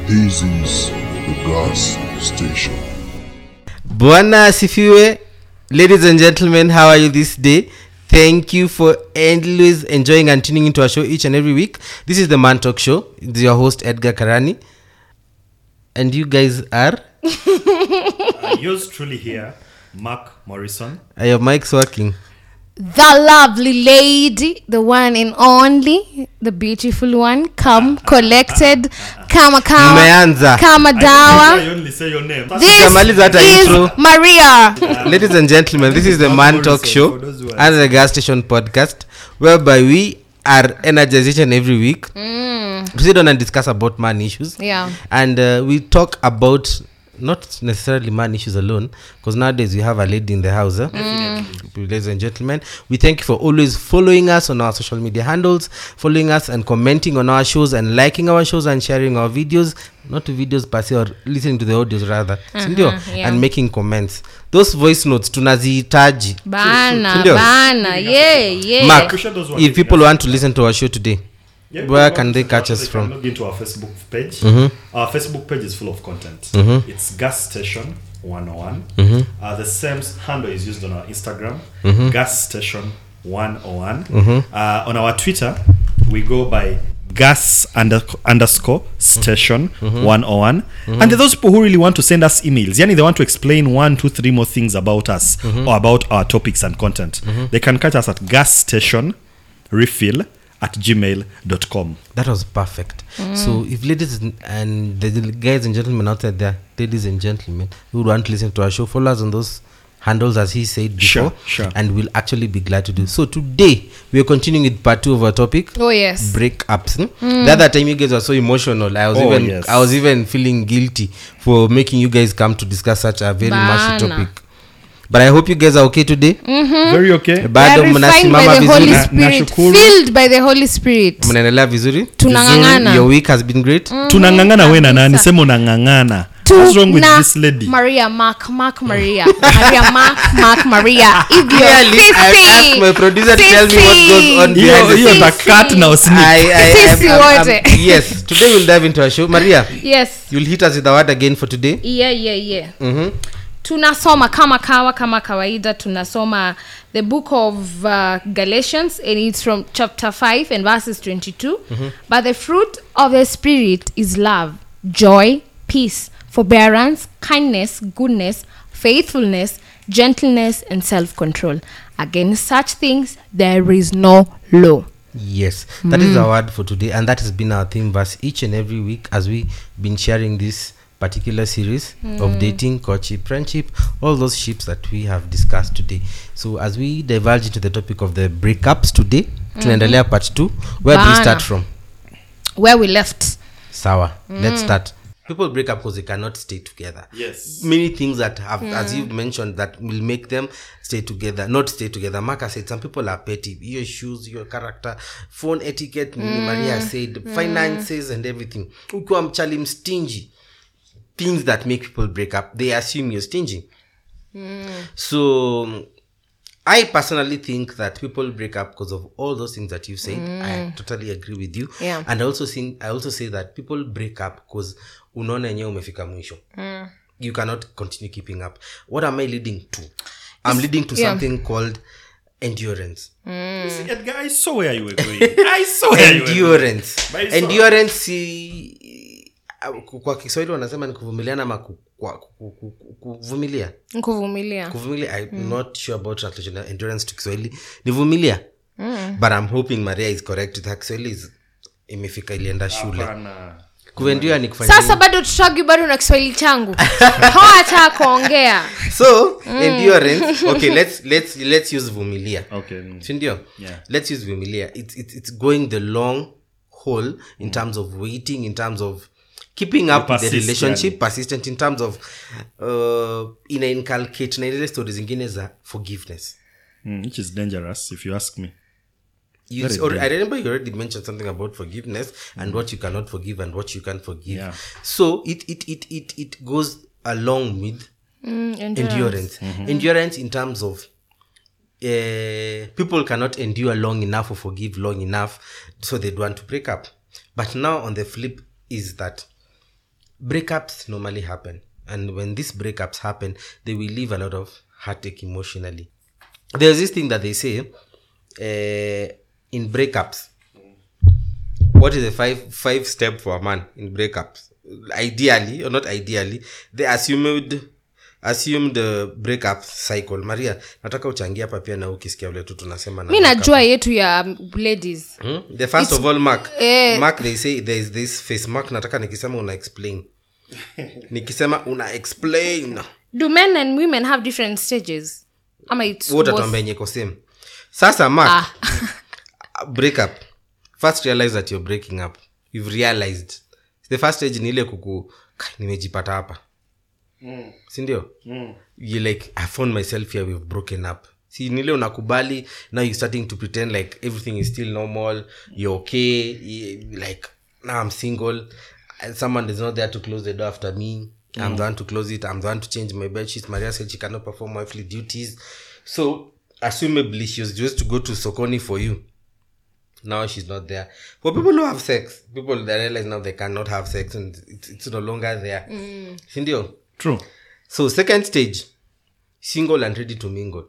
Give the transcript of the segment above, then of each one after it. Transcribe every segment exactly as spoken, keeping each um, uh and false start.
This is the gas station. Bwana asifiwe. Ladies and gentlemen, how are you this day? Thank you for always enjoying and tuning into our show each and every week. This is the Man Talk Show. It's your host Edgar Karani. And you guys are? uh, yours truly here, Mark Morrison. Are your mics working? The lovely lady, the one and only, the beautiful one, come collected, kama kama, Meanza. kama dawa. I only say your name. This is Maria. Ladies and gentlemen, this is the Man Talk Show and the Gas Station podcast, whereby we are energized each and every week. Mm. We sit down and discuss about man issues. Yeah. And uh, we talk about not necessarily man issues alone, because nowadays we have a lady in the house. Eh? Mm. Ladies and gentlemen, we thank you for always following us on our social media handles, following us and commenting on our shows and liking our shows and sharing our videos, not the videos per se, or listening to the audios rather, uh-huh, yeah. And making comments. Those voice notes tunazihitaji bana bana yeah yeah. Mark, if people want to listen to our show today, yeah, where can they catch us they from? Can log into our Facebook page. Mm-hmm. Our Facebook page is full of content. Mm-hmm. It's Gas Station one oh one. Mm-hmm. Uh, the same handle is used on our Instagram, mm-hmm. Gas Station one oh one. Mm-hmm. Uh, on our Twitter, we go by Gas under, underscore Station mm-hmm. one oh one. Mm-hmm. And those people who really want to send us emails, yani they want to explain one, two, three more things about us mm-hmm. or about our topics and content. Mm-hmm. They can catch us at Gas Station Refill at gmail dot com. That was perfect. Mm. So if ladies and the guys and gentlemen out there, ladies and gentlemen who want to listen to our show, follow us on those handles as he said before, sure, sure. and we'll actually be glad to do. So today we are continuing with part two of our topic. Oh yes, breakups. Hmm? Mm. The other time you guys were so emotional. I was oh, even yes. I was even feeling guilty for making you guys come to discuss such a very mushy topic. But I hope you guys are okay today. Mm-hmm. Very okay. Bado mnasimama vizuri. Na, filled by the Holy Spirit. Mnaendelea vizuri? Tunangangana. Your week has been great. Mm-hmm. Tunangangana wewe na nani? Sema unangangana. What's wrong with this lady? Maria, Mark, Mark, Maria. Maria, Mark, Mark, Maria. If you're Clearly, I asked my producer to tell me what goes on behind the scenes. You're the cat now, sneak. I, I, Sisi I'm, I'm, wote. I'm, yes, today we'll dive into our show. Maria, yes. You'll hit us with the word again for today. Yeah, yeah, yeah. Mm-hmm. Tunasoma kama kawa kama kawaida tunasoma the book of uh, Galatians, and it's from chapter five and verses twenty-two. Mm-hmm. But the fruit of the Spirit is love, joy, peace, forbearance, kindness, goodness, faithfulness, gentleness, and self-control. Against such things there is no law. Yes, that mm. is our word for today, and that has been our theme verse each and every week as we've been sharing this particular series mm. of dating, courtship, friendship, all those ships that we have discussed today. So as we divulge into the topic of the breakups today, mm-hmm. tunaendelea part two. Where Bana. do we start from? Where we left. Sawa, mm. let's start. People break up because they cannot stay together. Yes. Many things that have, mm. as you've mentioned, that will make them stay together, not stay together. Mark said some people are petty. Your shoes, your character, phone etiquette, mm. Maria said, mm. finances and everything. Ukiwa mchali stingy. Things that make people break up, they assume you're stingy. Mm. So I personally think that people break up because of all those things that you said. Mm. I totally agree with you. Yeah. And I also think I also say that people break up because unaona yenyewe umefika mwisho. Mm. You cannot continue keeping up. What am I leading to? I'm leading to yeah. something called endurance. Mm. You see, Edgar, I saw where you were going. I saw where you were going. Endurance. Endurance si kwa Kiswahili wanasema ni kuvumiliana ama kuvumilia kuvumilia kuvumilia I'm mm. not sure about translation endurance to Kiswahili ni vumilia mm. but I'm hoping Maria is correct with her Kiswahili is imefika ilienda shule kuendure ni kufanya sasa bado tutagi bado na Kiswahili changu hata kuongea so mm. endurance okay let's let's let's use vumilia okay si ndio yeah. Let's use vumilia it's it's it's going the long haul in mm. terms of waiting, in terms of keeping up with the relationship, yani. Persistent in terms of uh, ina inculcate na ile stories zingine za forgiveness, mm, which is dangerous if you ask me. You or, I remember you already mentioned something about forgiveness mm. and what you cannot forgive and what you can forgive. Yeah. So it it it it it goes along with mm, endurance. Endurance, mm-hmm. endurance in terms of uh, people cannot endure long enough or forgive long enough, so they want to break up. But now on the flip is that breakups normally happen, and when these breakups happen, they will leave a lot of heartache emotionally. There's this thing that they say uh, in breakups. What is the five five step for a man in breakups? Ideally, or not ideally, the assumed assumed the breakup cycle. Maria, nataka uchangia hapa pia na ukisikia vile tu tunasema na. Mimi najua yetu ya ladies. Hmm? The first It's, of all, Mark. Eh, Mark, they say there is this face. Mark, nataka nikisema una explain. Nikisema una explain. Do men and women have different stages? Ama it's what atuambia nyeko same. Sasa Mark, ah. break up. First realize that you're breaking up. You've realized. The first stage ni ile kuku nimejipata hapa. Mm. Si ndio? Mm. You like I found myself here, we've broken up. See nile unakubali, now you're starting to pretend like everything is still normal, you're okay, you, like now I'm single and someone is not there to close the door after me. Mm. I'm the one to close it, I'm the one to change my bed sheets. Maria said she cannot perform wifely duties. So assumably she was just to go to Sokoni for you. Now she's not there. For people who have sex, people that realize now they cannot have sex and it's, it's no longer there. Mm. Sindio? True. So second stage, single and ready to mingle.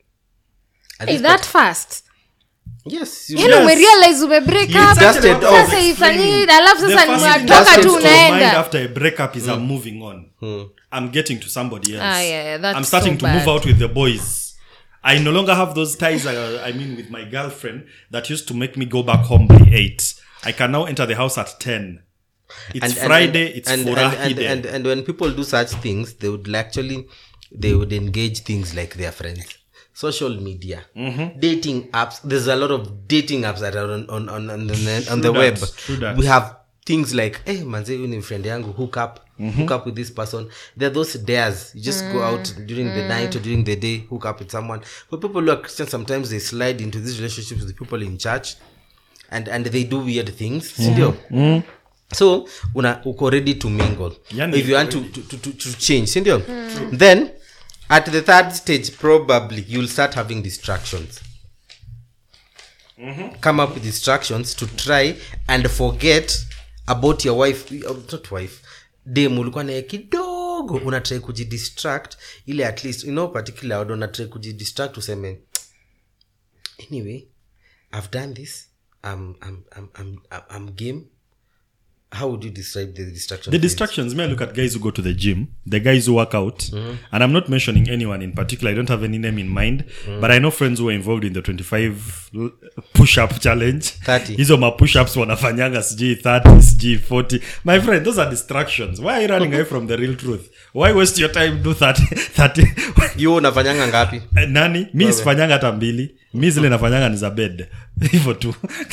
Is that part, fast? Yes. You know, we realize we break you up. Dusted off. Sasa ifanyi, alafu sasa nimetoka tu unaenda. After a breakup is mm. I'm moving on. Mm. I'm getting to somebody else. Ah, yeah, yeah, that's I'm starting so to bad. move out with the boys. I no longer have those ties, uh, I mean, with my girlfriend that used to make me go back home by eight. I can now enter the house at ten. It's and, Friday, and, it's and, Furahi and, and, Day. and, and when people do such things, they would actually, they would engage things like their friends. Social media, mm-hmm. dating apps. There's a lot of dating apps that are on, on, on, on the, on the that, web. True that. We have things like, hey, manze, you ni friend yangu, hook up, mm-hmm. hook up with this person. There are those dares. You just mm. go out during mm. the night or during the day, hook up with someone. For people who are Christians, sometimes they slide into these relationships with people in church. And, and they do weird things. Mm-hmm. Mm. So una uko ready to mingle. Yani if you want to, to, to, to change, sindio? Mm. Then at the third stage, probably you'll start having distractions. Mm-hmm. Come up with distractions to try and forget about your wife, not wife, dem ulikuwa naye kidogo, una try kujidistract ile at least, you know, particular order, una try kujidistract useme, anyway, I've done this. I'm, I'm, I'm, I'm, I'm game. How would you describe the distractions? The distractions, may I look at guys who go to the gym, the guys who work out, mm-hmm. and I'm not mentioning anyone in particular. I don't have any name in mind, mm-hmm. but I know friends who are involved in the twenty-five push-up challenge. thirty. Hizo ma push-ups wanafanyanga sijui thirty, sijui forty. My friend, those are distractions. Why are you running away from the real truth? Why waste your time do thirty? thirty? You unafanyanga ngapi? Nani? Mi sifanyanga hata mbili. Mi zile nafanyanga ni za bed. Hivyo tu.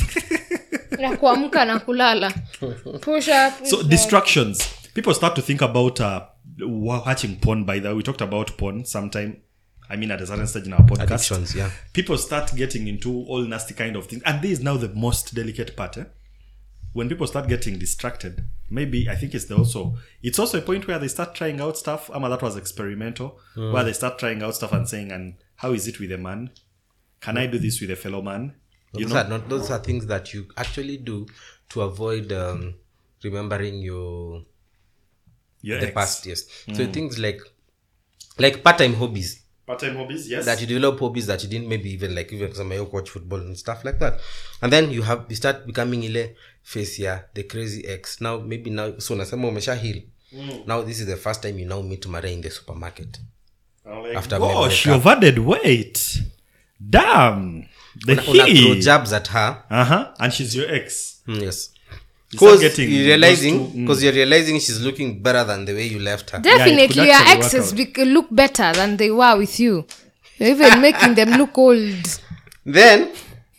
Na kuamka na kulala. Push up. So up. Distractions. People start to think about uh, watching porn. By the way, we talked about porn sometime. I mean, at a certain stage in our podcast. Addictions, yeah. People start getting into all nasty kind of things. And this is now the most delicate part. Eh? When people start getting distracted, maybe I think it's the also it's also a point where they start trying out stuff. Ama, that was experimental. Mm. Where they start trying out stuff and saying, and how is it with a man? Can mm. I do this with a fellow man? You those know? are not those are things that you actually do to avoid um, remembering your, your the ex. past. Yes. Mm. So things like like part-time hobbies. Part-time hobbies, yes. That you develop hobbies that you didn't maybe even like, even some you watch football and stuff like that. And then you have you start becoming ile face here, the crazy ex. Now maybe now so nasema umesha heal. Mm. Now this is the first time you now meet Maria in the supermarket. Like, after gosh, you've added weight. Damn. The una, una throw jabs at her. Uh-huh. And she's your ex. Mm, yes. Because you're realizing, because mm. you're realizing she's looking better than the way you left her. Definitely, yeah, your exes be- look better than they were with you. You're even making them look old. Then,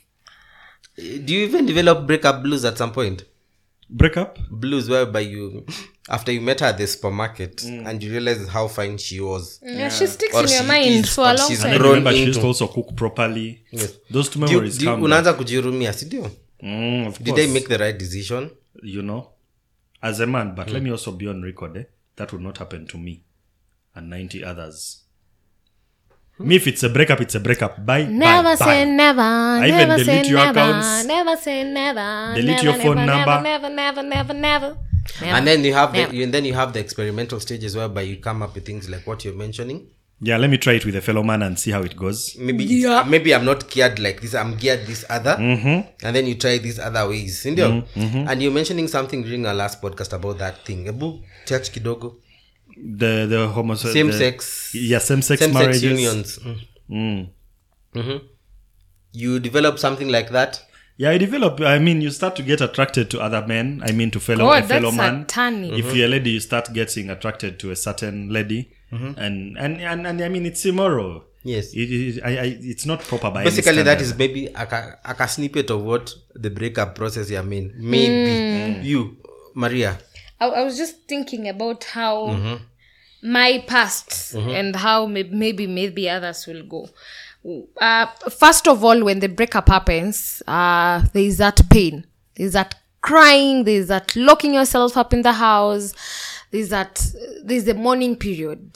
do you even develop breakup blues at some point? Breakup? Blues whereby you, after you met her at the supermarket mm. and you realize how fine she was. Yeah, yeah. She sticks or in your mind is, for a long time. And I remember she used to also cook properly. Yes. Those two memories do you, come. Unaanza kujirumia, si ndio? Mm, of Did course. I make the right decision? You know, as a man, but mm. let me also be on record, eh? That would not happen to me and ninety others. Hmm? Me, if it's a breakup, it's a breakup. Bye. Never bye, say bye. never. I never even delete say your never, accounts. Never say never. Delete never, your phone never, number. Never, never, never, never. Yeah. And then you have the Yeah. you, and then you have the experimental stages whereby you come up with things like what you're mentioning. Yeah, let me try it with a fellow man and see how it goes. Maybe Yeah. uh, maybe I'm not geared like this. I'm geared this other, Mm-hmm. and then you try these other ways. Sindio? And you're mentioning something during our last podcast about that thing. Ebu church kidogo. The the homosexual Same the, sex. Yeah, same sex Same marriages. sex unions. Mm. Mm. hmm You develop something like that. Yeah, you develop. I mean, you start to get attracted to other men. I mean, to fellow God, a fellow that's man. satanic. If you're a lady, you start getting attracted to a certain lady, and, and and and I mean, it's immoral. Yes. It, it, I, I, it's not proper by any Basically, that standard. is maybe a, ca- a ca- snippet of what the breakup process you mean. Maybe you, Maria. I, I was just thinking about how my past and how may- maybe maybe others will go. Uh, first of all, when the breakup happens, uh, there is that pain, there is that crying, there is that locking yourself up in the house, there is that there is the mourning period.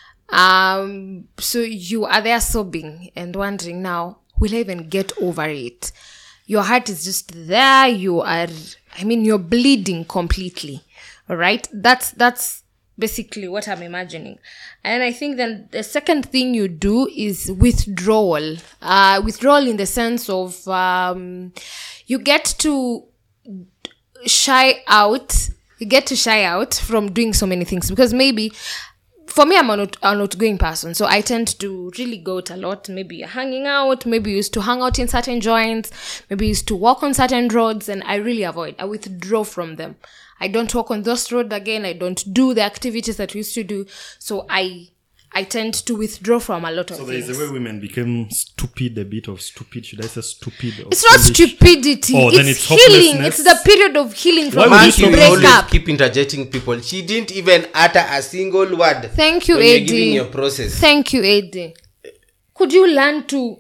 Um, so you are there sobbing and wondering now, will I even get over it? Your heart is just there. You are, I mean, you're bleeding completely. All right. That's, that's basically what I'm imagining. And I think then the second thing you do is withdrawal. Uh, withdrawal in the sense of, um, you get to shy out, you get to shy out from doing so many things because maybe, for me, I'm an, out, an outgoing person, so I tend to really go out a lot. Maybe hanging out, maybe used to hang out in certain joints, maybe used to walk on certain roads, and I really avoid. I withdraw from them. I don't walk on those roads again. I don't do the activities that we used to do. So I I tend to withdraw from a lot of So there things. is a way women become stupid, a bit of stupid. Should I say stupid? Or It's not foolish? stupidity. Oh, it's, then it's healing. hopelessness. It's the period of healing Why from would you Man, stop you break always breakup. keep interjecting people. She didn't even utter a single word. Thank you, when you're A D. giving your process. Thank you, A D. Could you learn to...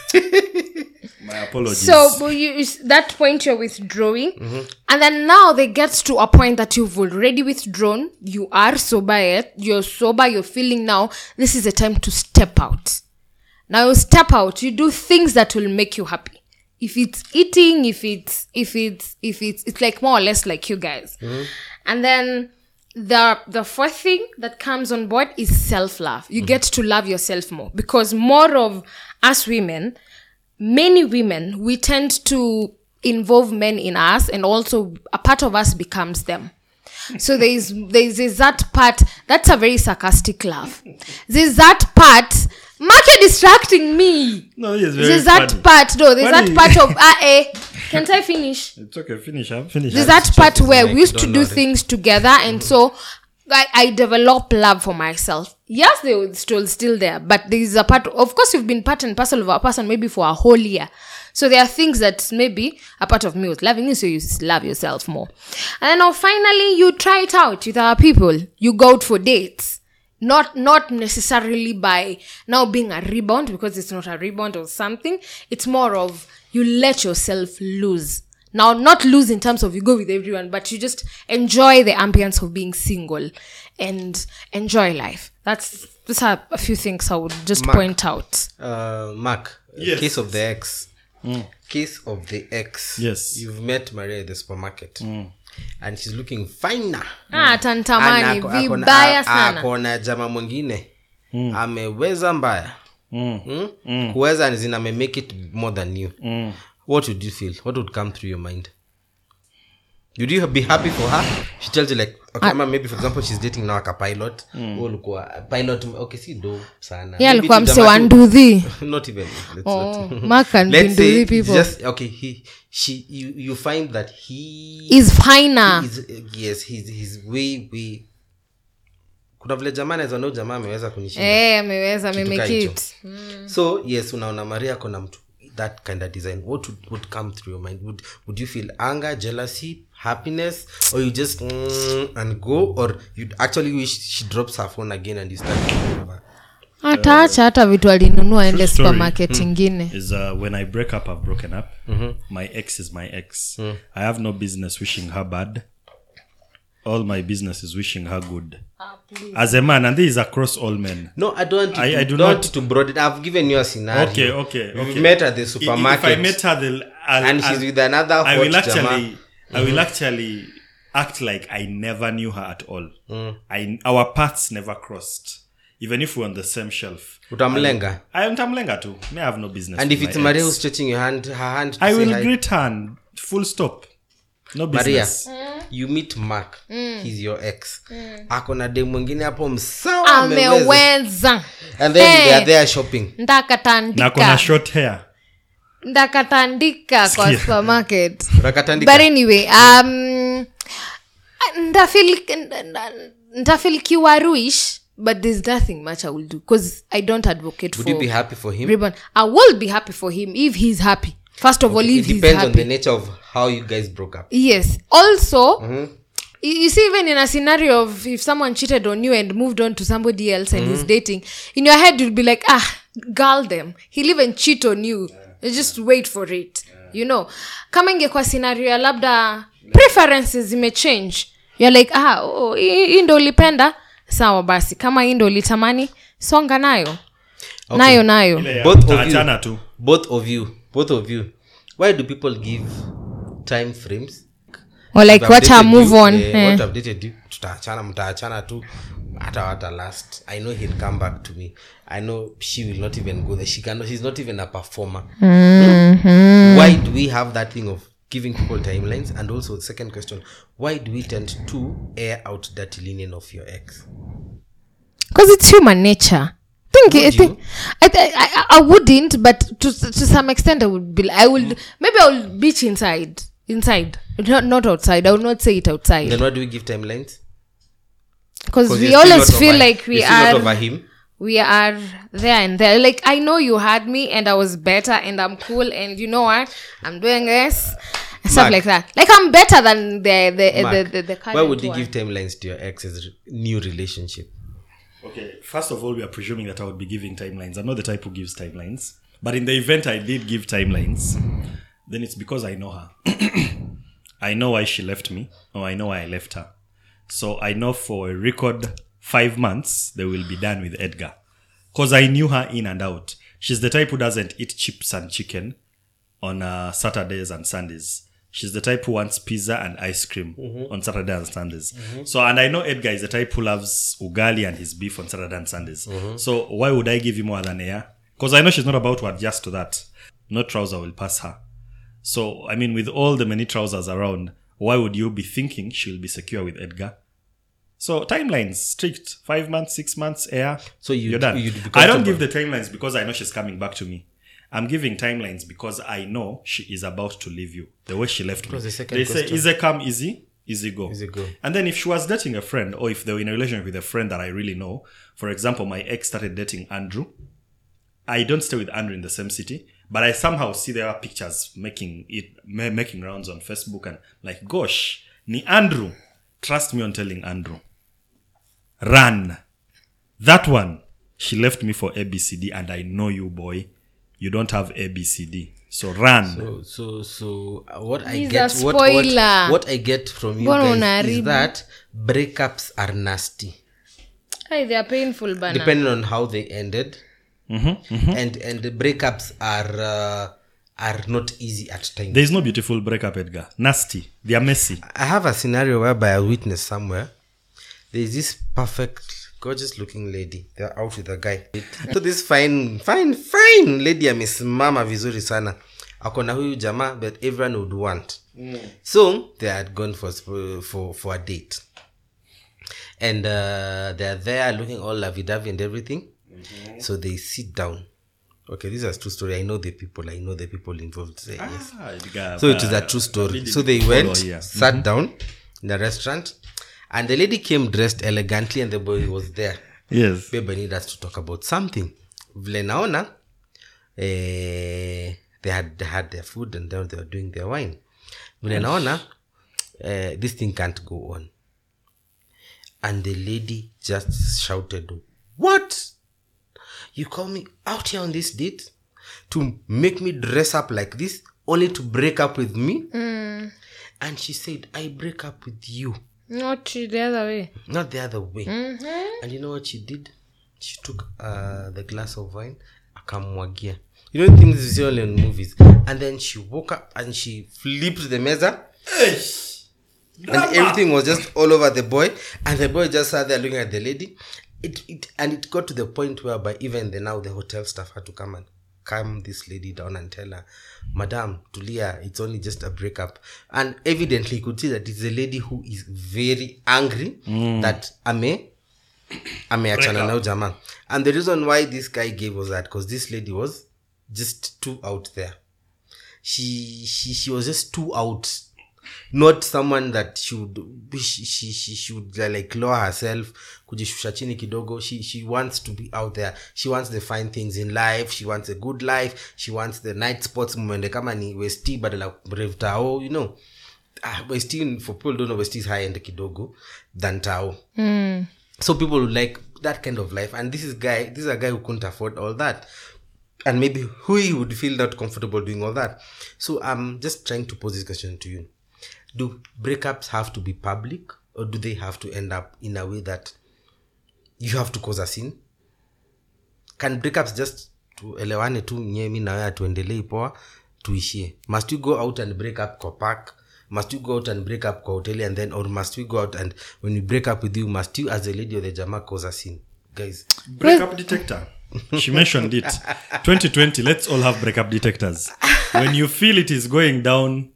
My apologies. So but you, is that point you're withdrawing, and then now they get to a point that you've already withdrawn. You are sober yet. You're sober. You're feeling now. This is a time to step out. Now you step out. You do things that will make you happy. If it's eating, if it's if it's if it's it's like more or less like you guys, and then the the fourth thing that comes on board is self-love. You get to love yourself more because more of us women. Many women, we tend to involve men in us and also a part of us becomes them. So there is, there is, there's that part, that's a very sarcastic laugh. There's that part, Mark, you're distracting me. no, yes, very There's that funny. part, no, there's Funny. that part of, ah, eh, can't I finish? It's okay. Finish. I'm finished. There's that part his where mic, we used to don't do know it. things together and so I, I develop love for myself. Yes, they were still still there, but there is a part. Of course, you've been part and parcel of a person maybe for a whole year. So there are things that maybe a part of me was loving you, so you love yourself more. And then now finally you try it out with our people. You go out for dates. Not not necessarily by now being a rebound, because it's not a rebound or something. It's more of you let yourself loose. Now, not lose in terms of you go with everyone, but you just enjoy the ambience of being single and enjoy life. That's those are a few things I would just Mark. point out. Uh, Mark, Yes. case of the ex. Case of the ex. Yes. You've met Maria at the supermarket. And she's looking finer. Ah, tantamani Ana- ako- ako- vibaya a- sana. ako na jama mwingine ameweza mbaya. Mm. Hmm? Kuweza as in ame make it more than you. What would you feel? What would come through your mind? Would you be happy for her? She tells you like, okay, ama maybe for example she's dating now like a pilot. Mm. Ulikuwa pilot, okay, si do sana. Yeah, Maybe alikuwa tu mse jamaa wa tu- nduthi. Not even. Let's Oh, not. Mark and Let's say nduthi people. just okay. He, she, you, you find that he Is finer. is yes, he's he's way way. Kuna vile jamaa anaweza ndio jamaa ameweza kunishinda. Eh, ameweza Kitu meme kaa hicho. kit. So yes, unaona Maria kona mtu that kind of design. What would, would come through your mind? Would would you feel anger, jealousy, happiness, or you just mm, and go, or you actually wish she drops her phone again and you start thinking about her? Ataacha hata vitu alinunua ende True story. supermarket ingine. Is uh, when I break up, I've broken up. My ex is my ex. I have no business wishing her bad. All my business is wishing her good. As a man, and this is across all men. No, I don't. Want I- to, I do don't not- want to broaden. I've given you a scenario. Okay, okay, We okay. met at the If- supermarket. If I met her, the, I'll, and I'll, she's with another I hot will actually, jama. I will actually act like I never knew her at all. I our paths never crossed. Even if we're on the same shelf. Utamlenga. I am Tamlenga too. May have no business. And with if it's my Maria ex. who's stretching your hand, her hand to I say will hi. greet her and full stop. No Maria, business. you meet Mark. He's your ex. Ako na dem mwingine hapo msawa ameweza. Ameweza. And then Hey. they are there shopping. Na kuna Ndakatandika. short hair. Ndakatandika kwa Sikia. supermarket. Rakatandika. But anyway, um, ndafeel ndafeel kiwaruish, but there's nothing much I will do because I don't advocate Would for you be happy for him? ribbon. I will be happy for him if he's happy. First of all, It if he's depends on the happy. nature of how you guys broke up. Yes. Also, you, you see, even in a scenario of if someone cheated on you and moved on to somebody else and he's dating, in your head you'll be like, ah, girl them. He'll even cheat on you. You just wait for it. You know. Kama ingekuwa scenario ya labda preferences zime change. You're like, ah, oh, hii ndo ulipenda. Sawa basi. Kama hii ndo ulitamani, songa nayo. Okay. Nayo nayo. Both of Taachana you. tu. Both of you. Both of you. Why do people give time frames? Or like If what I've I dated move you, on. eh, Eh. what I've dated you, tutaachana, mtaachana tu. Hata hata last. I know he'll come back to me. I know she will not even go there. She cannot, she's not even a performer. Mm-hmm. Why do we have that thing of giving people timelines? And also the second question, why do we tend to air out that linen of your ex? Because it's human nature. Think, Would I, think I, I, I wouldn't, but to to some extent, I would be. I would maybe I will bitch inside, inside, not not outside. I will not say it outside Then why do we give timelines? because we you're still always not feel over- like we you're still not are over him. we are there and there. Like I know you had me and I was better and I'm cool and you know what I'm doing this and stuff Mark. like that. Like I'm better than the the Mark, the, the, the current why would you one. give timelines to your ex's re- new relationship? Okay, first of all, we are presuming that I would be giving timelines. I'm not the type who gives timelines. But in the event I did give timelines, then it's because I know her. I know why she left me, or I know why I left her. So I know for a record five months, they will be done with Edgar. Because I knew her in and out. She's the type who doesn't eat chips and chicken on uh, Saturdays and Sundays. She's the type who wants pizza and ice cream mm-hmm. on Saturday and Sundays. Mm-hmm. So, and I know Edgar is the type who loves ugali and his beef on Saturday and Sundays. Mm-hmm. So, why would I give you more than a year? Because I know she's not about to adjust to that. No trouser will pass her. So, I mean, with all the many trousers around, why would you be thinking she'll be secure with Edgar? So, timelines, strict. Five months, six months, a year. So you- you're done. you'd be I don't comfortable. give the timelines because I know she's coming back to me. I'm giving timelines because I know she is about to leave you. The way she left me. was the second They say, question. easy come, easy, easy go. Easy go. And then if she was dating a friend, or if they were in a relationship with a friend that I really know, for example, my ex started dating Andrew. I don't stay with Andrew in the same city, but I somehow see their pictures making it ma- making rounds on Facebook and like, gosh, ni Andrew. Trust me on telling Andrew. Run. That one, she left me for A B C D, and I know you, boy. You don't have A B C D. So run. So, so, so uh, what I He's get, a what, what, spoiler. what I get from you Mbona guys is unaharibu? that breakups are nasty, Hey, they are painful, bana. depending on how they ended, and and the breakups are uh, are not easy at times. There is no beautiful breakup, Edgar. Nasty. They are messy. I have a scenario whereby I witnessed somewhere. There is this perfect, gorgeous-looking lady. They're out with a guy. So this fine, fine, fine lady amesimama vizuri sana. Akona huyu jamaa, but everyone would want. Mm. So they had gone for for for a date, and uh, they're there looking all lovey-dovey and everything. Mm-hmm. So they sit down. Okay, this is a true story. I know the people. I know the people involved. Say, yes. Ah, Edgar, So it is a uh, true story. really So they follow went, here. sat down in a restaurant, and the lady came dressed elegantly, and the boy was there. Yes. Babe, I need us to talk about something. Vile naona, eh, they had they had their food, and then they were doing their wine. Vile naona, eh, this thing can't go on. And the lady just shouted, "What? You call me out here on this date to make me dress up like this, only to break up with me?" Mm. And she said, "I break up with you, Not the other way. not the other way." Mm-hmm. And you know what she did? She took uh, the glass of wine, akamwagia. You know things you see only in movies. And then she woke up and she flipped the meza. and everything was just all over the boy, and the boy just sat there looking at the lady. It, it and it got to the point whereby even the now the hotel staff had to come and calm this lady down and tell her, Madam, Tulia, it's only just a breakup. And evidently you could see that it's a lady who is very angry mm. that ame ameachana na jamaa. And the reason why this guy gave was that because this lady was just too out there. She she she was just too out. Not someone that should she she she should like lower herself, kujishusha chini kidogo. She she wants to be out there. She wants the fine things in life. She wants a good life. She wants the night sports mwende kama ni Westie badala Brave Tao, you know. Ah, Westie, for people don't know, Westie is high end kidogo than Tao. Mm. So people would like that kind of life, and this is guy this is a guy who couldn't afford all that. And maybe who he would feel not comfortable doing all that. So I'm just trying to pose this question to you. Do breakups have to be public, or do they have to end up in a way that you have to cause a scene? Can breakups just tuelewane tu nyemi na wewe tuendelee poa tuishie? Must you go out and break up kwa park? Must you go out and break up kwa hotel, and then, or must we go out and when we break up with you, must you as a lady or the jamaa cause a scene? Guys, breakup detector. She mentioned it. twenty twenty, let's all have breakup detectors. When you feel it is going down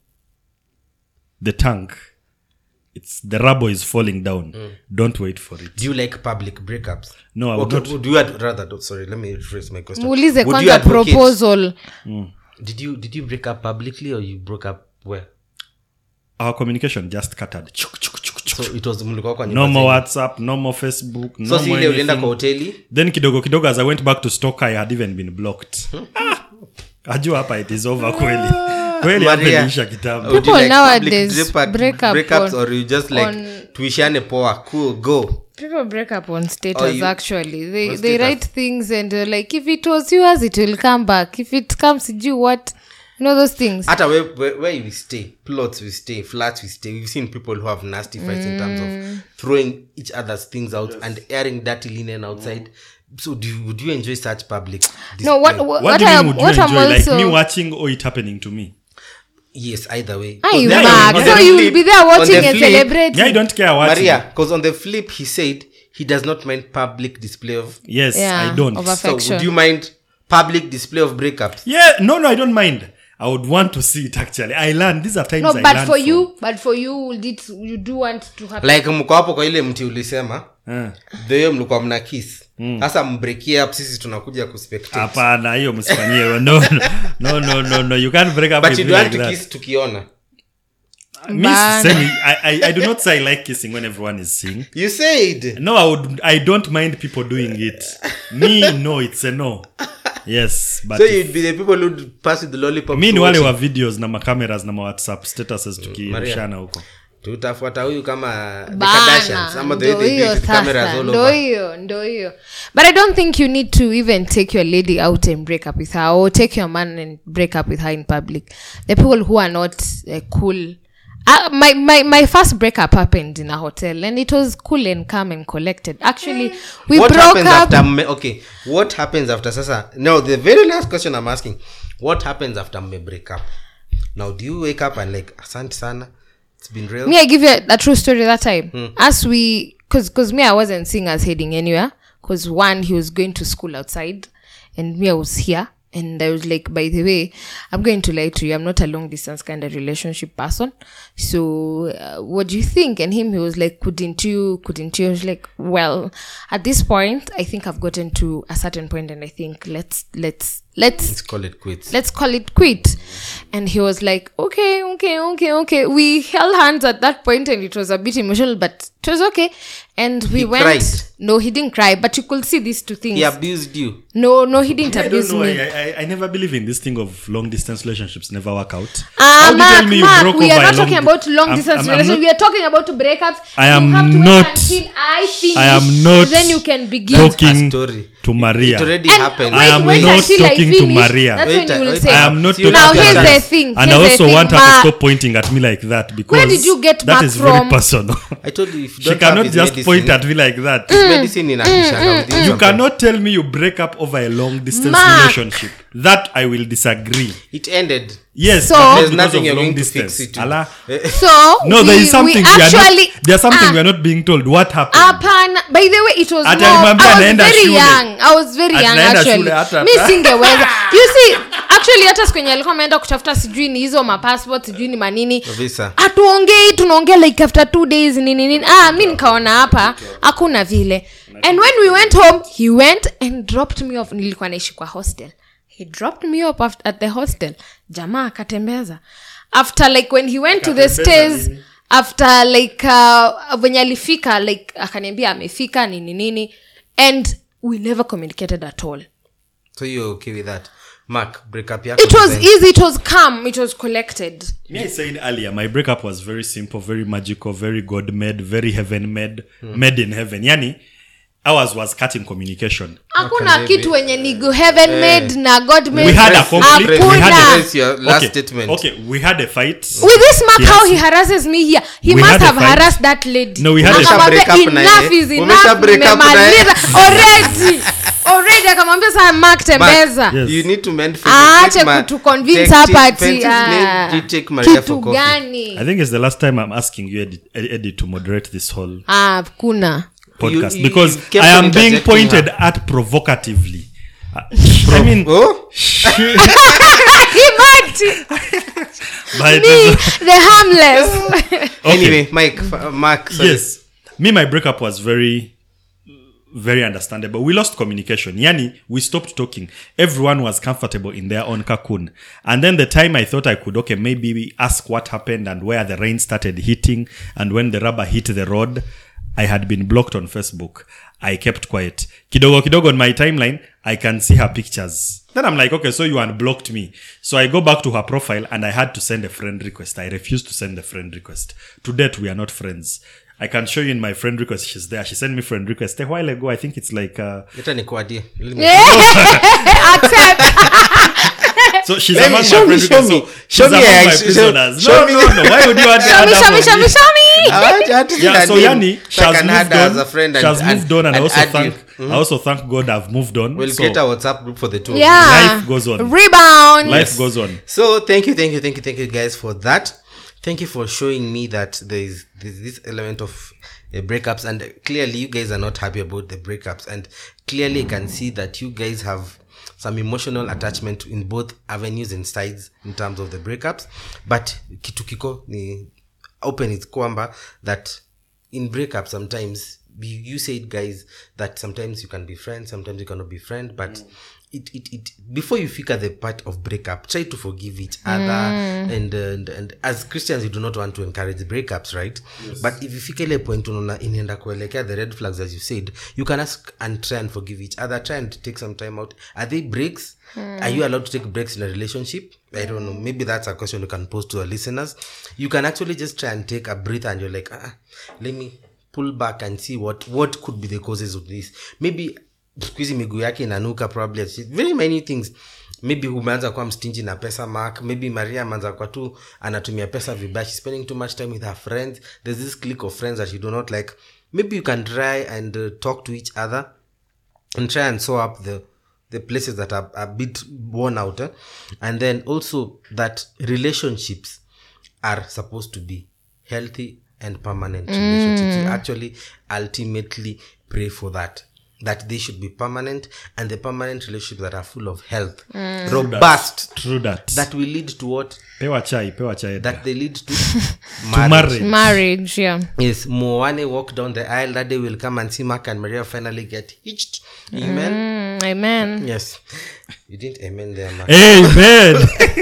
the tank, it's the rubble is falling down. Mm. Don't wait for it. Do you like public breakups? No, I would okay, not. Do you ad- rather? No, sorry, let me rephrase my question. Muulize Would you kwanza advocate- proposal. Mm. Did you did you break up publicly, or you broke up where? Our communication just cuttered. Chuk, chuk, chuk, chuk. So it was mlikuwa kwa No nyumba more zenu. WhatsApp, no more Facebook, no So si more ile ulienda anything. kwa hoteli? Then kidogo kidogo as I went back to stock, I had even been blocked. Ah, ajua hapa it is over kweli. Kweli hapa Maria, imeisha kitambo. would you People like nowadays public break- break up breakups, on- or you just like on- tuishane poa, cool, go? People break up on status. Oh, you- Actually, they on they status. write things and uh, like if it was yours, it will come back. If it comes, you what? You know those things. Hata where, where, where we stay, plots we stay, flats we stay. We've seen people who have nasty fights in terms of throwing each other's things out and airing dirty linen outside. So do you, would you enjoy such public display? No, what what, What what do you I'm mean would you what I'm enjoy? also. Like me watching or it happening to me? Yes, either way. Are you Because mad? on So the you will flip- be there on watching the and flip- celebrating. Yeah, I don't care what. Maria, because on the flip, he said he does not mind public display of. Yes, Yeah, I don't. of So affection. would you mind public display of breakups? Yeah, no, no, I don't mind. I would want to see it actually. I learn. These are times No, I but learn for from. you, but for you, would it, you do want to happen. Like mko hapo kwa ile mti ulisema, Eh. ndio mlikuwa mna kiss. Sasa mbreakie up, sisi tunakuja kuspectate. Hapana, hiyo msifanyie. No, no, no, no, no, no. You can't break up But with you me don't like want to that. kiss tukiona. Me Bana. saying, I, I, I do not say I like kissing when everyone is seeing. You said. No, I would. I don't mind people doing it. Me, no, it's a no. Yes, but So if- you'd be the people who'd pass with the lollipop. mi ni to wale watch wa videos na makameras na ma whatsapp statuses tukirushana huko. tutafuata huyu kama the Bana, Kardashians, ama the way ndo they hiyo build cameras sasa, all ndo over. hiyo ndo hiyo. But I don't think you need to even take your lady out and break up with her, or take your man and break up with her in public. The people who are not uh, cool. Uh, my, my my first breakup happened in a hotel, and it was cool and calm and collected. Actually, we What broke happens up. after me, okay what happens after sasa? Now the very last question I'm asking, what happens after me break up? Now do you wake up and like asante sana, it's been real? Me, I give you a, a true story that time. As we, cause, cause me, I wasn't seeing us heading anywhere. Cause one, he was going to school outside, and me, I was here. And I was like, by the way, I'm going to lie to you. I'm not a long distance kind of relationship person. So, uh, what do you think? And him, he was like, couldn't you, couldn't you? I was like, well, at this point, I think I've gotten to a certain point, and I think let's, let's, let's, Let's call it quits. let's call it quit. And he was like, okay, okay, okay, okay. We held hands at that point, and it was a bit emotional, but it was okay. And we He went. cried. No, he didn't cry, but you could see these two things. He abused you. No, no, he didn't I don't abuse know. me. I, I, I never believe in this thing of long distance relationships never work out. Ah, How do you Mark, tell me you Mark, broke we over are a not long talking di- about long I'm- distance I'm- I'm relationship. not- We are talking about breakups. I You am have to wait not- until I finish. I am not Then you can begin. talking A story. to Maria. It already And happened. I am wait not until I talking to finish. Maria. That's Wait, when you will wait, say. I am not See you talking Now, to here's Maria. the thing. And here's I the also thing, want her Ma- to stop pointing at me like that because Where did you get that Mark is very from? personal. I told you if you She don't have cannot his just medicine, point at me like that. his medicine in Akishanga with You cannot tell me you break up over a long distance Mark. relationship. that I will disagree. It ended. Yes, So- but not There's because nothing of you're long going to distance. fix it to. Allah. So No, there we- is something we we, are actually not. There's something ah, we are not being told. What happened? hapana. By the way, it was Hata more, nilimwambia I was naenda very shule. young. I was very Ati young naenda actually. shule hata- Mi singeweza. You see, actually hata siku yenye alikuwa ameenda kutafuta sijui ni hizo mapassport sijui ni manini. Visa. Hatuongei, tunaongea like after two days nini nini. Ah, mi nikaona hapa hakuna vile. And when we went home, he went and dropped me off. Nilikuwa naishi kwa hostel. He dropped me off after, at the hostel. Jamaa akatembeza. After like when he went to the stairs, after like uh, when alifika like akaniambia amefika nini nini, and we never communicated at all. So you're okay with that? Mark, break up yako. It was design. easy, it was calm, it was collected. Me, I said earlier, my breakup was very simple, very magical, very God made, very heaven made, hmm. made in heaven. Yani, ours was cutting communication. Hakuna Okay, kitu wenye ni go- heaven made na God made. We had a Press- conflict. We Hakuna. had Press your last okay, statement. okay, we had a fight. With this mark, Yes. how he harasses me here, he We must had a have fight. harassed that lady. No, we had a- Akamwambia, Umesha break up na enough yeye. is Umesha enough, break up na yeye. nimemaliza. Already. Already akamwambia saa Mark tembeza. Yes. You need to mend Aache Take ma- kutu convince take- hapa take- ati Fences ah, need- you take Maria kitu for coffee. gani? I think it's the last time I'm asking you, Eddie, Eddie to moderate this whole Ah, kuna. podcast you- because you kept I on am being interjecting pointed her. at provocatively. Uh, I mean, Oh? Imagine by me, the- the harmless. okay. Anyway, Mike, f- Mark, sorry. Yes, me, my breakup was very, very understandable. We lost communication. Yani, we stopped talking. Everyone was comfortable in their own cocoon. And then the time I thought I could, okay, maybe ask what happened and where the rain started hitting and when the rubber hit the road, I had been blocked on Facebook. I kept quiet. Kidogo kidogo on my timeline, I can see her pictures. Then I'm like, okay, so you unblocked me. So I go back to her profile and I had to send a friend request. I refused to send a friend request. To date, we are not friends. I can show you in my friend request. She's there. She sent me friend request a while ago. I think it's like, uh, Leta nikuadie. Let me- Accept. so she's Let me- among show my me, friend show request. me. So Show she's me, among I- my show- prisoners. show No, me. no, no. Why would you add Show me, other show me, for show me, me? show me. I want- I want to see Yeah, her so name, Yani, she so I has can moved add her as on. a friend She and- has moved on, and I and also add thank, you. I also thank God I've moved on. We'll so get a WhatsApp group for the two. of you. Yeah. life goes on. Rebound. Life goes on. So thank you, thank you, thank you, thank you guys for that. Thank you for showing me that there is there's this element of uh, breakups, and clearly you guys are not happy about the breakups, and clearly I can see that you guys have some emotional attachment in both avenues and sides in terms of the breakups. But kitu kiko ni open is kwamba that in breakups sometimes you, you said guys that sometimes you can be friends, sometimes you cannot be friends, but mm. it, it it before you figure the part of breakup, try to forgive each other. Mm. and, and and as Christians, we do not want to encourage breakups, right? Yes. But if you fika ile point unaona inaenda kuelekea the red flags, as you said, you can ask and try and forgive each other. Try and take some time out. Are they breaks? Mm. Are you allowed to take breaks in a relationship? I don't know. Maybe that's a question you can pose to our listeners. You can actually just try and take a breath, and you're like, ah, let me pull back and see what what could be the causes of this. Maybe squeeze miguu yake inanuka, probably very many things. Maybe umeanza kuwa mstingy na pesa, Mark. Maybe Maria ameanza kwa tu anatumia pesa vibaya. She's spending too much time with her friends. There's this clique of friends that you do not like. Maybe you can try and uh, talk to each other and try and sew up the the places that are a bit worn out. Eh? And then also that relationships are supposed to be healthy and permanent mm. relationships. You actually ultimately pray for that. That they should be permanent, and the permanent relationships that are full of health, mm. robust, True that. that will lead to what? Pewa chai, pewa chai. That they lead to to marriage. Marriage, yeah. Yes, Moane walk down the aisle. That day will come and see Mark and Maria finally get hitched. Amen. Mm, amen. Yes. You didn't amen there, Mark. Amen.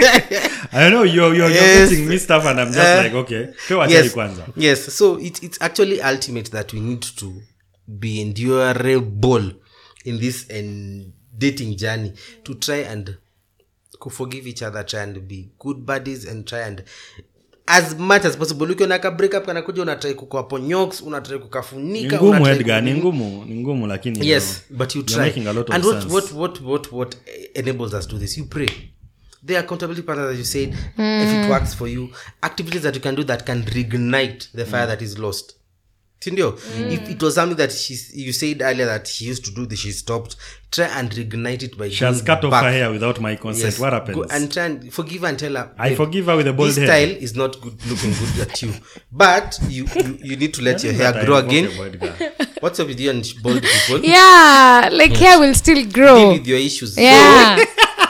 I know you're you're, Yes. you're putting me stuff, and I'm just Uh, like, okay. Pewa chai Yes, kwanza. yes. So it, it's actually ultimate that we need to be endurable in this and dating journey, to try and forgive each other, try and be good buddies, and try and as much as possible. Ukiona ka break up kana kuja unatry kukapo nyokes, unatry kukafunika, Ni ngumu, unatry Edgar, ni ku- ngumu, ni ngumu, lakini yes, you know, but you you're try. making a lot of And what, sense. what what what what enables us to do this? You pray. The accountability partners, as you said, mm. if it works for you, activities that you can do that can reignite the fire mm. that is lost. Sindio? If it was something that she's, you said earlier that she used to do this, she stopped, try and reignite it by She has going cut off back. her hair without my consent. Yes. What happens? Go and try and forgive her and tell her. I "Babe, forgive her with a bald this head." style is not good, looking good at you. But you, you, you need to let your hair That I grow invoke again. a bald girl. What's up with you and bald people? Yeah, like hair will still Deal grow. with your issues. Yeah.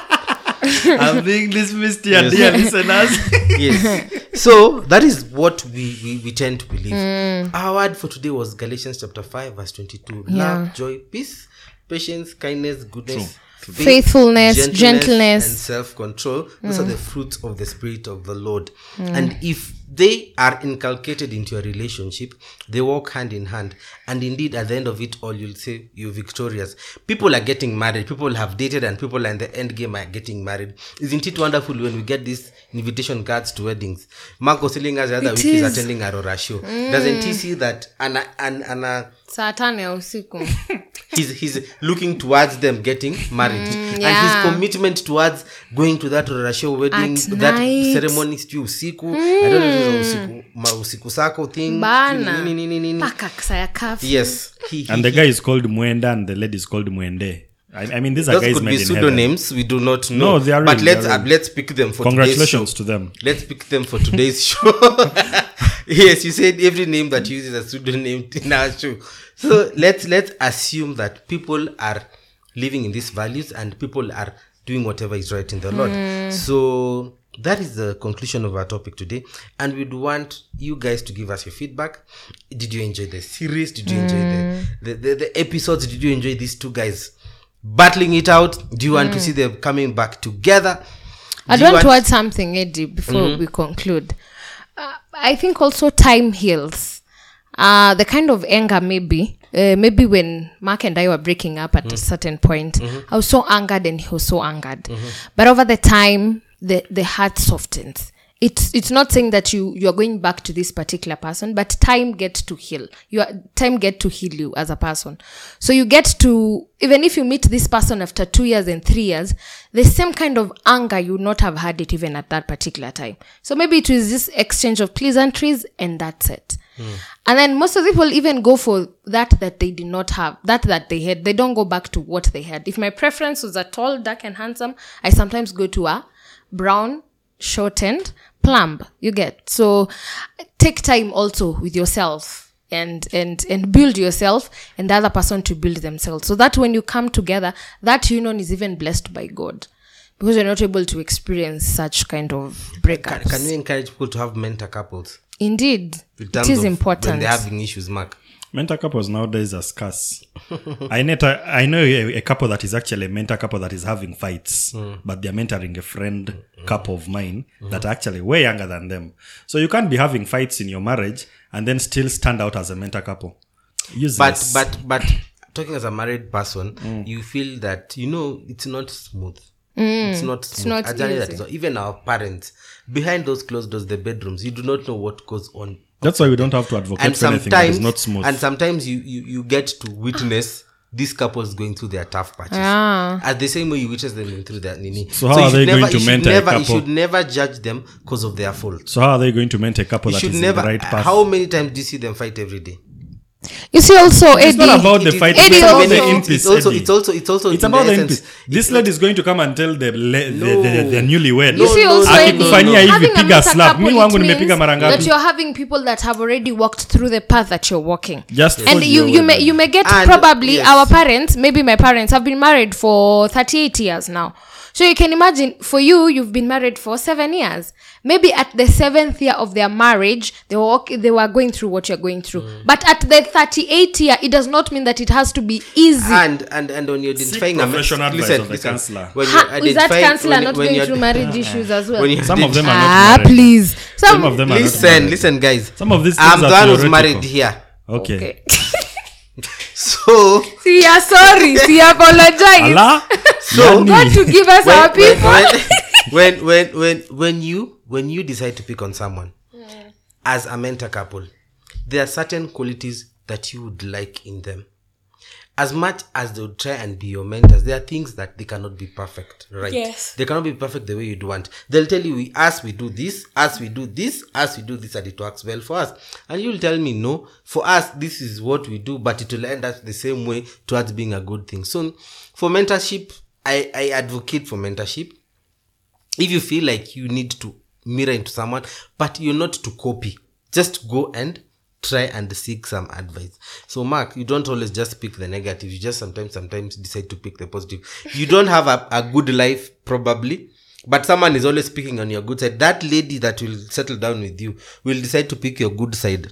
I'm being dismissed here, Yes. dear listeners. Yes. So that is what we, we, we tend to believe. Mm. Our word for today was Galatians chapter five, verse twenty-two. Yeah. Love, joy, peace, patience, kindness, goodness, True. faith, Faithfulness, gentleness. and self-control. Those are the fruits of the Spirit of the Lord. And if they are inculcated into a relationship, they walk hand in hand. And indeed, at the end of it all, you'll say you're victorious. People are getting married. People have dated, and people in the end game are getting married. Isn't it wonderful when we get these invitation cards to weddings? Mark was telling us the other It week he's is. attending Aurora show. Doesn't he see that Anna, Anna, Anna Saa tano ya usiku. he's he's looking towards them getting married, and yeah. his commitment towards going to that Rorashio wedding, At that night. ceremony sijui usiku, I don't know if it's a usiku ma usiku sako thing, Bana. nini, nini, nini. Paka saya kafu. Yes, he, he, And the he- guy is called Mwenda and the lady is called Mwende. I, I mean, these are those guys could made be in heaven. pseudonyms. We do not know. No, they are But real, they let's are uh, real. let's pick them for Congratulations today's to show. them. Let's pick them for today's show. Yes, you said every name that uses a pseudonym in our show. So let's let's assume that people are living in these values and people are doing whatever is right in the Lord. So that is the conclusion of our topic today, and we'd want you guys to give us your feedback. Did you enjoy the series? Did you enjoy the, the, the, the episodes? Did you enjoy these two guys battling it out? Do you want to see them coming back together? I Do you want to add something, Eddie, before we conclude. Uh, I think also time heals. Uh, the kind of anger maybe, uh, maybe when Mark and I were breaking up at a certain point, I was so angered and he was so angered. But over the time, the, the heart softens. It's it's not saying that you you are going back to this particular person, but time gets to heal. You are, time get to heal you as a person. So you get to, even if you meet this person after two years and three years, the same kind of anger you would not have had it even at that particular time. So maybe it was this exchange of pleasantries and that's it. And then most of the people even go for that that they did not have, that that they had. They don't go back to what they had. If my preference was a tall, dark and handsome, I sometimes go to a brown, shortened, plump. You get. So take time also with yourself and and and build yourself and the other person to build themselves. So that when you come together, that union is even blessed by God. Because you're not able to experience such kind of breakups. Can, can we encourage people to have mentor couples? Indeed. In It terms is of important. when they're having issues, Mark. Mentor couples nowadays are scarce. I net I know a, a couple that is actually a mentor couple that is having fights, but they're mentoring a friend couple of mine that are actually way younger than them. So you can't be having fights in your marriage and then still stand out as a mentor couple. Useless. But but but talking as a married person, you feel that, you know, it's not smooth. It's not smooth. not I tell you that easy. it's not. Even our parents, behind those closed doors, the bedrooms, you do not know what goes on. That's why we don't have to advocate And for anything that sometimes, is not smooth. and sometimes you, you, you get to witness these couples going through their tough patches. Ah. At the same way you witness them through their nini. So how you are should they going never- to you should mentor a never, You couple? should never judge them because of their fault. So how are they going to mentor a couple You that should is never. in the right path? How many times do you see them fight every day? You see also, It's Eddie, not about It the is- fight. Eddie It's about the also- impies, It's also, Eddie. it's also, it's also, It's in about the essence, impies. This it's lady is going to come and tell the le- the, No. the, the, the newlywed. No, you see also, no, no, Eddie, no, no, Akikufanyia no. hivi having a piga mentor slap. couple, Mi wangu it nimepiga means mara ngapi? that you're having people that have already walked through the path that you're walking. Just And for you, your you may wedding. you may get And, probably yes. our parents, maybe my parents have been married for thirty-eight years now. So you can imagine, for you, you've been married for seven years. Maybe at the seventh year of their marriage, they were walk- they were going through what you're going through. But at the thirty-eighth year, it does not mean that it has to be easy. And and and when you're identifying a men- professional advice listen, of the listen, counselor. when Ha, you're is that identifying- counselor when- not when going you're- through marriage issues as well? when you're Some of them are not Ah, married. please. Some, Some of them are not Listen, married. listen, guys. Some of these I'm things the are one who's theoretical. married here. Okay. okay. So See, yeah, sorry. See, apologize. Allah? So- Yani. God to give us our when, people. when, when when when when you when you decide to pick on someone as a mentor couple, there are certain qualities that you would like in them. as much as they would try and be your mentors, there are things that they cannot be perfect, right? Yes. They cannot be perfect the way you'd want. They'll tell you, we, as we do this, as we do this, as we do this, and it works well for us. And you'll tell me, no, for us, this is what we do, but it will end up the same way towards being a good thing. So for mentorship, I, I advocate for mentorship. If you feel like you need to mirror into someone, but you're not to copy, just go and try and seek some advice. So Mark, you don't always just pick the negative. You just sometimes sometimes decide to pick the positive. You don't have a, a good life probably, but someone is always picking on your good side. That lady that will settle down with you will decide to pick your good side.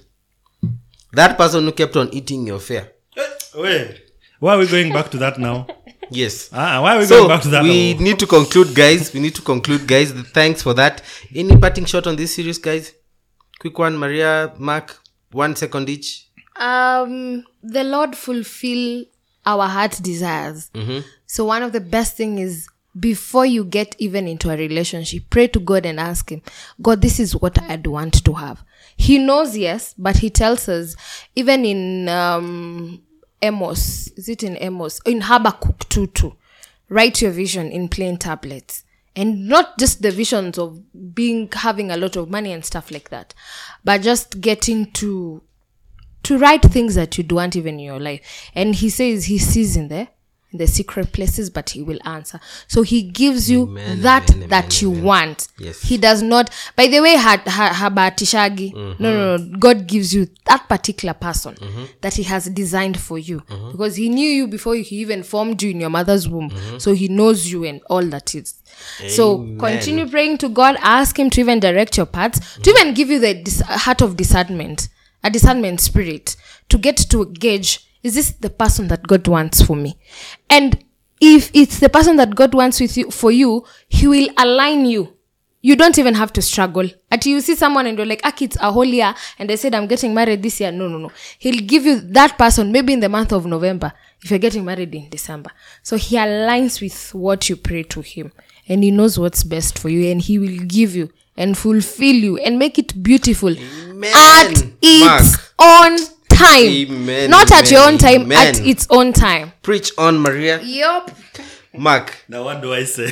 That person who kept on eating your fare. Wait, why are we going back to that now? Yes. Ah, why are we So going back to that we now? need to conclude, guys. We need to conclude, guys. Thanks for that. Any parting shot on this series, guys? Quick one, Maria, Mark. One second each. Um, the Lord fulfill our heart desires. Mm-hmm. So one of the best thing is before you get even into a relationship, pray to God and ask him, God, this is what I'd want to have. He knows, yes, but he tells us, even in um, Amos, is it in Amos? In Habakkuk two two, write your vision in plain tablets. And not just the visions of being, having a lot of money and stuff like that, but just getting to, to write things that you don't want even in your life. And he says he sees in there, in the secret places, but he will answer. So he gives you Amen, that, amen, that amen, you amen. want. Yes. He does not, by the way, ha, ha, habatishagi. Mm-hmm. No, no, no. God gives you that particular person Mm-hmm. that he has designed for you. Mm-hmm. Because he knew you before he even formed you in your mother's womb. Mm-hmm. So he knows you and all that is. So Amen. continue praying to God. Ask him to even direct your paths, mm-hmm. to even give you the dis- heart of discernment, a discernment spirit, to get to gauge, is this the person that God wants for me? And if it's the person that God wants with you for you, he will align you. You don't even have to struggle. Until you see someone and you're like, ah, it's a whole year, and they said, I'm getting married this year. No, no, no. He'll give you that person maybe in the month of November, if you're getting married in December. So he aligns with what you pray to him, and he knows what's best for you, and he will give you and fulfill you and make it beautiful. Amen. At its Mark. own time. Amen, Not at amen, your own time, amen. at its own time. Preach on, Maria. Yup. Mark, Now what do I say?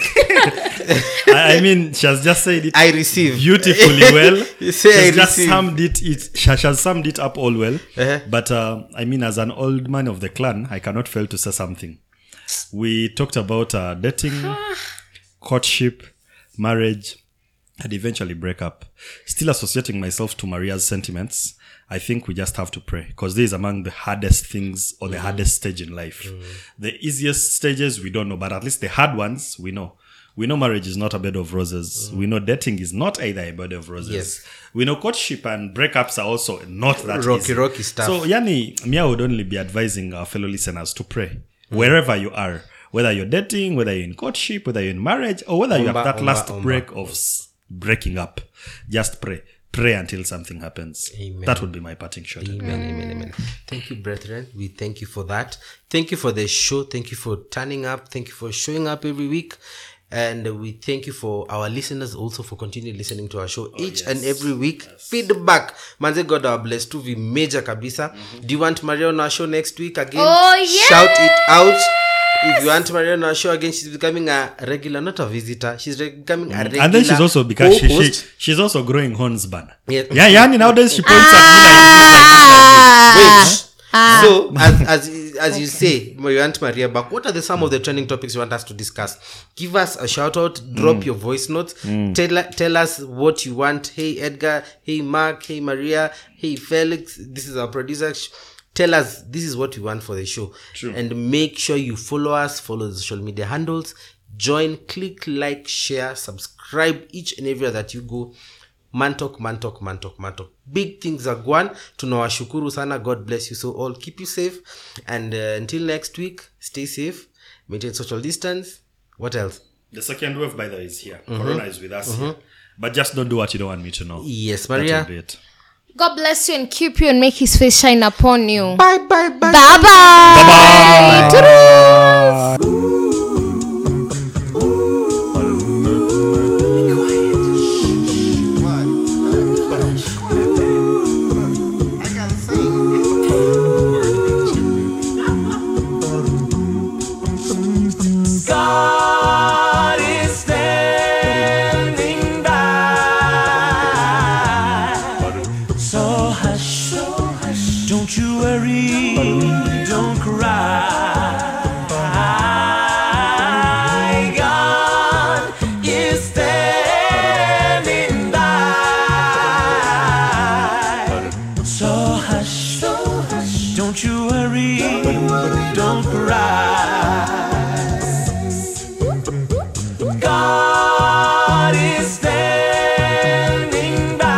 I, I mean, she has just said it I receive. beautifully well. You say She's I just receive. summed it, it she has summed it up all well. Uh-huh. But uh, I mean, as an old man of the clan, I cannot fail to say something. We talked about uh, dating, courtship, marriage, and eventually breakup. Still associating myself to Maria's sentiments, I think we just have to pray, because this is among the hardest things or the mm. hardest stage in life. Mm. The easiest stages we don't know, but at least the hard ones we know. We know marriage is not a bed of roses. Mm. We know dating is not either a bed of roses. Yes. We know courtship and breakups are also not that Rocky, easy. rocky stuff. So, Yani, Mia would only be advising our fellow listeners to pray mm. wherever you are, whether you're dating, whether you're in courtship, whether you're in marriage, or whether you have that Omba, last omba, break omba. of s- breaking up. Just pray. Pray until something happens. Amen. That would be my parting shot. Amen, amen, amen. Thank you, brethren. We thank you for that. Thank you for the show. Thank you for turning up. Thank you for showing up every week. And we thank you for our listeners also for continuing listening to our show each yes. and every week. Yes. Feedback. Manze God our blessed to be major kabisa. Mm-hmm. Do you want Maria on our show next week again? Oh, yes! Shout it out. If you want Maria on our show again, she's becoming a regular, not a visitor. She's re- becoming a regular. And then she's also because she, she, co-host. she's also growing horns banner. Yeah. Yeah, Yani nowadays she points at me Wait. like Ah. So, as as as you say, you want Maria back, what are the some of the trending topics you want us to discuss? Give us a shout out, drop your voice notes, tell tell us what you want. Hey Edgar, hey Mark, hey Maria, hey Felix, this is our producer. Tell us this is what we want for the show. True. And make sure you follow us, follow the social media handles, join, click, like, share, subscribe each and everywhere that you go. Mantalk, mantalk, mantalk, mantalk. Big things are going. Tunawashukuru sana. God bless you so all. Keep you safe. And uh, until next week, stay safe. Maintain social distance. What else? The second wave, by the way, is here. Mm-hmm. Corona is with us mm-hmm. here. But just don't do what you don't want me to know. Yes, That Maria. will be it. God bless you and keep you and make his face shine upon you. Bye, bye, bye. Bye-bye. Bye-bye. I gotta say. worry, don't cry. God is standing by. So hush, don't you worry, don't cry. God is standing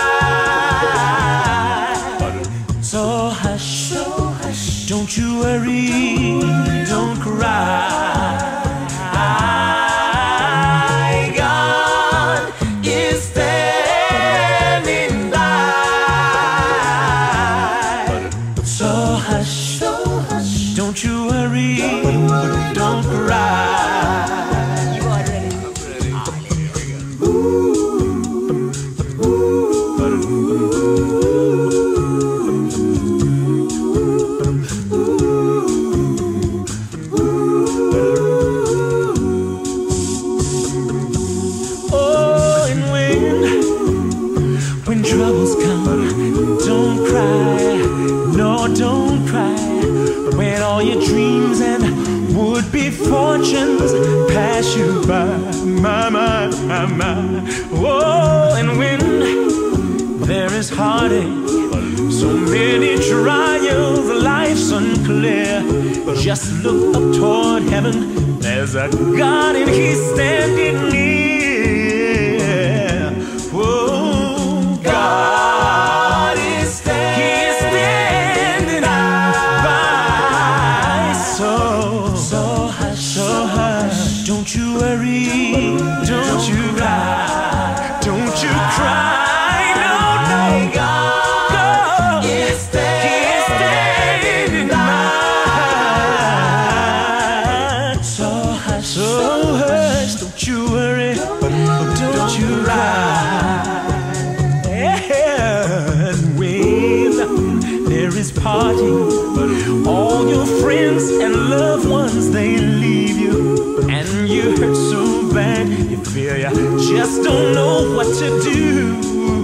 by. So hush, don't you worry, don't cry. God is standing by. So hush, don't you worry, don't cry. When troubles come, don't cry, no, don't cry. When all your dreams and would-be fortunes pass you by, my, my, my, my. Oh, and when there is heartache, so many trials, life's unclear, just look up toward heaven, there's a God and He's standing near. Oh, God is standing, standing by. So, so hush, so hush, don't you worry, don't you cry, don't you cry, no, no. God is standing by. So hush, so hush, don't you worry, don't you cry. And when there is parting, all your friends and loved ones, they leave you, and you hurt so bad, you fear you just don't know what to do.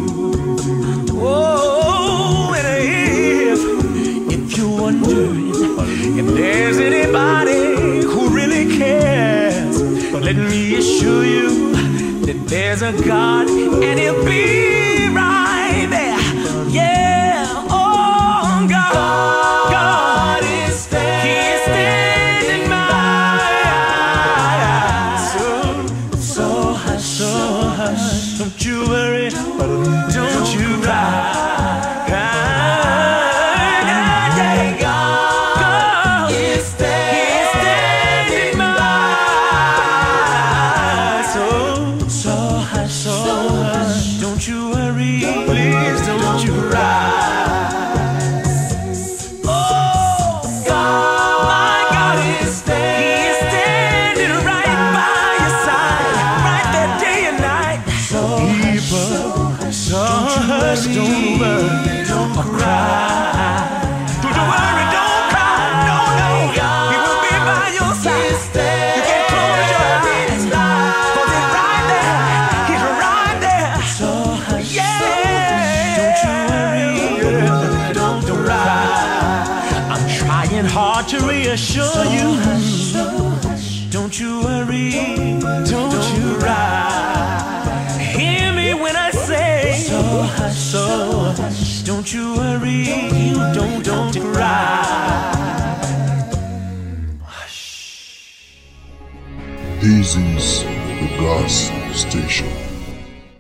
Oh, and if, if you're wondering if there's anybody who really cares, let me assure you that there's a God and He'll be right there. Yeah, oh God, God is standing by. So, so hush, so hush, don't you worry, don't you cry. God is standing by. So, so hush, so hush, don't you worry, please don't you cry. Oh, God, my God is standing, He's standing right by your side, right there day and night. So people, so hush, don't worry, don't cry. Don't you worry, don't cry, no, no. He will be by your side. You can close your eyes, 'cause He's right there, He's right there. So hush, yeah, don't you worry, don't, don't cry. I'm trying hard to reassure you. Don't you worry, don't you cry. Hear me when I say, so hush, so hush, don't you worry, don't, don't cry. This is the Gas Station.